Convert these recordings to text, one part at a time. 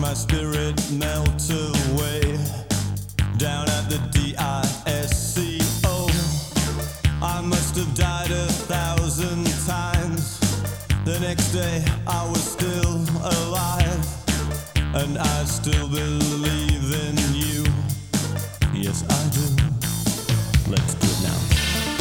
my spirit melt away down at the DISCO. I must have died 1,000 times. The next day I was still alive, and I still believe in you. Yes, I do. Let's do it now.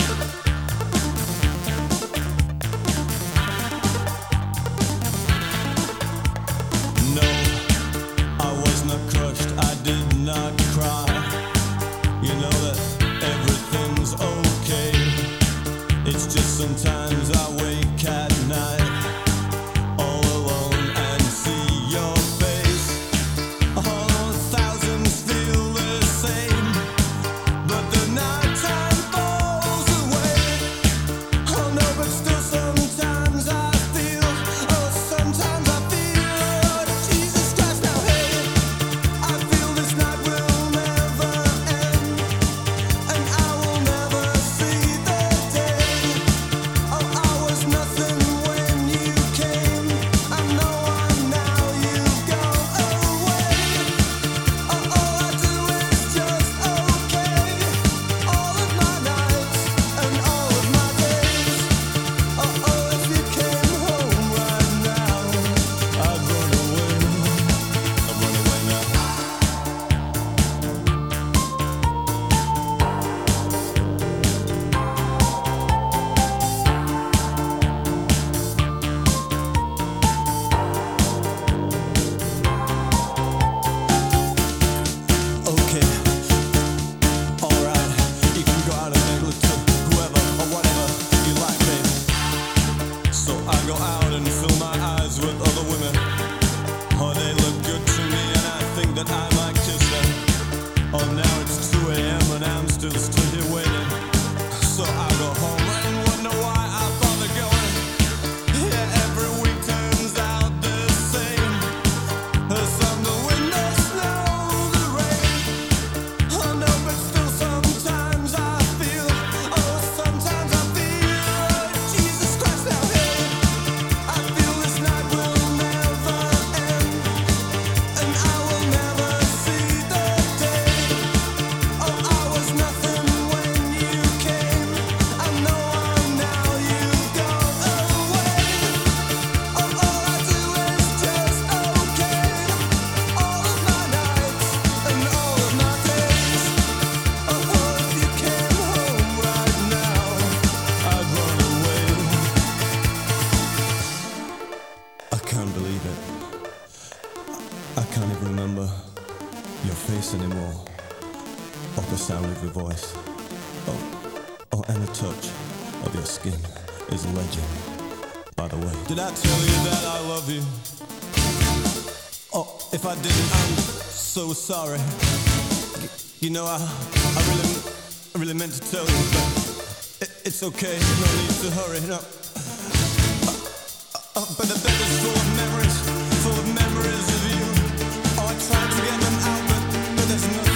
No, I was not crushed, I did not cry. You know that everything's okay. It's just sometimes I wake at night all alone and see your face. Oh, thousands feel the same, but the nighttime falls away. Oh no, but still sometimes I feel, oh sometimes I feel, Jesus Christ now hey, I feel this night will never end, and I will never see the day. Oh, I was nothing when you came, I'm no one now, you've gone away. Oh, all I do is just okay, all of my nights and all of my days. Oh, if you came home right now, I'd run away. I'd run away now. Okay, alright, you can go out and make love to whoever or whatever you like, baby. So I go out and fill my eyes with other women. Oh, they look good to me and I think that I might kiss them. Oh, now it's 2 a.m. and I'm still stood here waiting. So I go home and wonder why I bother going. Yeah, every week turns out the same. The sun, the wind, the snow, the rain. Oh no, but still sometimes I feel, oh sometimes I feel, Jesus Christ now hey, I feel this night will never end, and I will never see the day. Oh, I was nothing when you came, I'm no one now, you've gone away. Oh, all I do is just okay, all of my nights and all of my days. Oh, if you came home right now, I'd run away. I can't believe it. I can't even remember your face anymore, or the sound of your voice. Oh, and the touch of your skin is a legend, by the way. Did I tell you that I love you? Oh, if I didn't, I'm so sorry. You know, I really meant to tell you, but it's okay, no need to hurry, no. But the bed is full of memories of you. Oh, I tried to get them out, but there's no